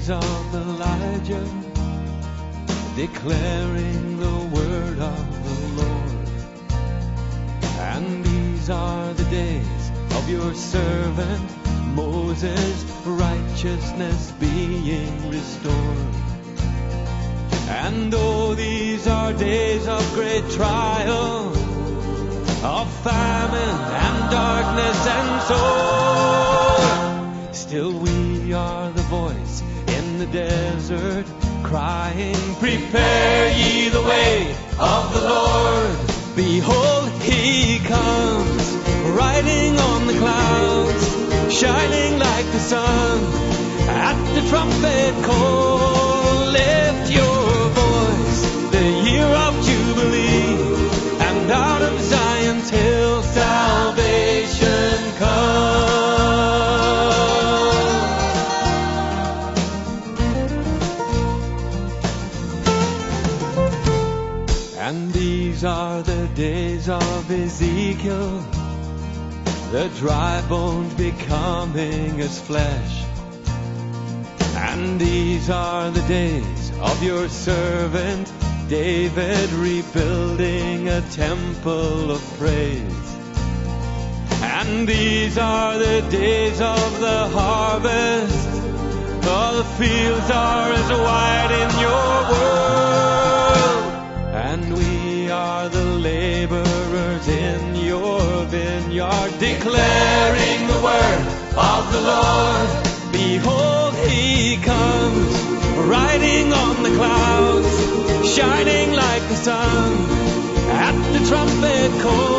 days of Elijah, declaring the word of the Lord. And these are the days of your servant Moses, righteousness being restored. And oh, these are days of great trial, of famine and darkness and sorrow. Still we are the voice in the desert, crying, prepare ye the way of the Lord. Behold, he comes, riding on the clouds, shining like the sun. At the trumpet call, lift your voice, the year of Jubilee, and out of Zion's hill salvation comes. And these are the days of Ezekiel, the dry bones becoming as flesh. And these are the days of your servant David, rebuilding a temple of praise. And these are the days of the harvest, all the fields are as white in your world. And we are the laborers in your vineyard, declaring the word of the Lord. Behold, he comes, riding on the clouds, shining like the sun. At the trumpet call,